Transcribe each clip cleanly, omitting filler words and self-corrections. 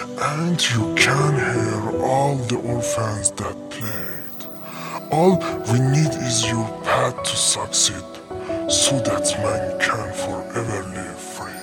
and you can hear all the orphans that played. All we need is your path to succeed, so that man can forever live free.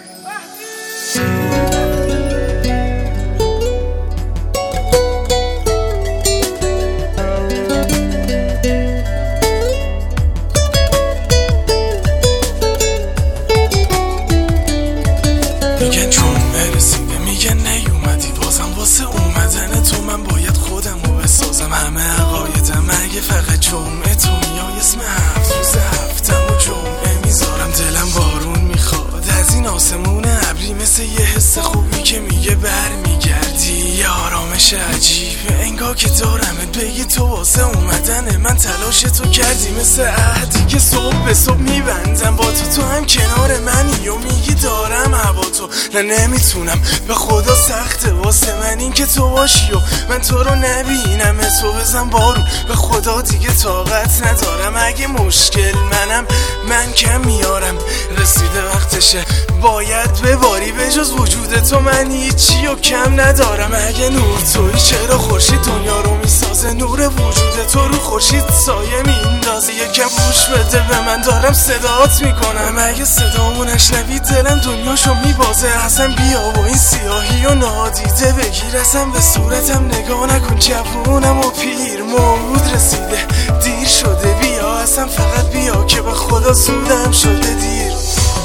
میگن جمعه رسیده، میگن نیومدی، بازم واسه اومدن تو من باید خودم رو بسازم. همه عقایدم اگه فقط جمعه تو میای اسم 7 روز هفتم و جمعه میذارم. دلم بارون میخواد از این آسمون ابری، مثل یه حس خوبی که میگه برمیگردی. یه آرامش عجیبه انگار که دارمت، بگی تو واسه اومدن من تلاش تو کردی. مثل عهدی که صبح به صبح میبندم با تو هم کنار منی و میگی دارم هوا تو. نه نمیتونم به خدا سخته واسه من این که تو باشی و من تو رو نبینم. تو بزن بارون به خدا دیگه طاقت ندارم. اگه مشکل منم من کم میارم، رسیده وقتشه باید بباری. به جز وجود تو من هیچی و کم ندارم. اگه نور توی چرا خورشید دنیا رو میسازه؟ نور وجود تو رو خورشید سایه میندازه. یکم گوش بده به من دارم صدات میکنم. اگه صدامو نشنوی دلم دنیاشو میبازه. اصلا بیا و این سیاهی و نادیده بگیر، اصلا به صورتم نگاه نکن. جوونم و پیر موعود رسیده، دیر شده بیا، اصلا فقط بیا که به خدا زودم شده دیر.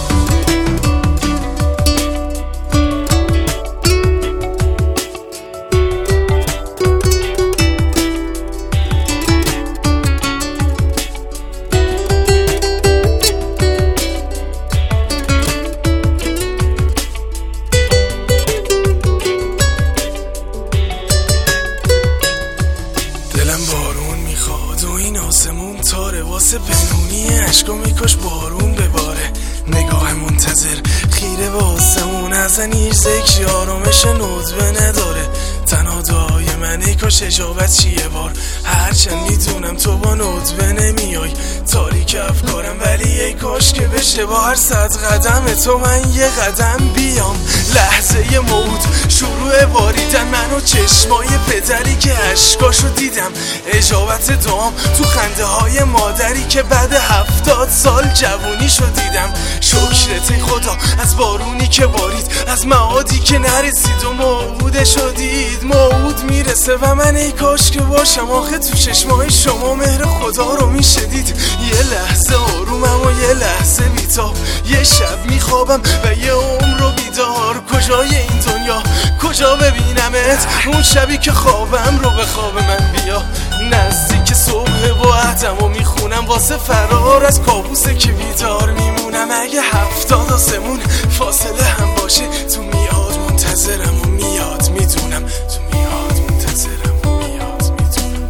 دلم بارون میخواد و این آسمون تاره، واسه پنهونی عشقا میکاش بارون بباره. نگاه منتظر خیره به آسمون، ازن هیچ ذکری آرامش ندبه نداره. تنها دعای من ای کاش اجابت چیه بار، هرچند میدونم تو با ندبه نمیای. تاریک افکارم ولی ای کاش که بشه با هر 100 قدم تو من یه قدم بیام. لحظه موت شروع باریدن من و چشمای پدری که عشقاشو دیدم. اجابت دعام تو خنده های مادری که بعد 70 سال جوونیشو دیدم. شکرت ای خدا از بارونی که بارید، از معادی که نرسید و موعودشو دید. موعود میرسه و من ای کاش که باشم. آخه تو چشمای شما مهر خدا رو میشدید. یه لحظه آرومم و یه لحظه بیتاب، یه شب میخوابم و یه عمر رو بیدار. کجای این دنیا کجا ببینمت؟ اون شبی که خوابم رو به خواب من بیا. نزدیک صبح و عهدم و میخونم واسه فرار از کابوسه که بیدار میمونم. اگه 70 آسمون فاصله هم باشه تو میاد منتظرم و میاد میدونم. تو میاد منتظرم و میاد میدونم.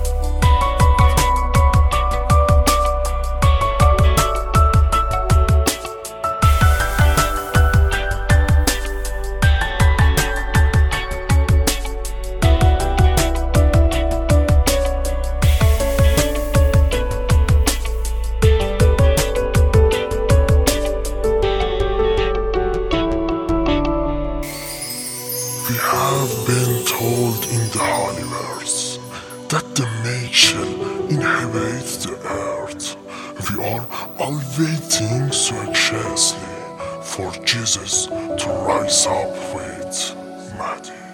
We have been told in the Holy Verse that the meek shall inhabit the earth. We are all waiting so anxiously for Jesus to rise up with Mahdi.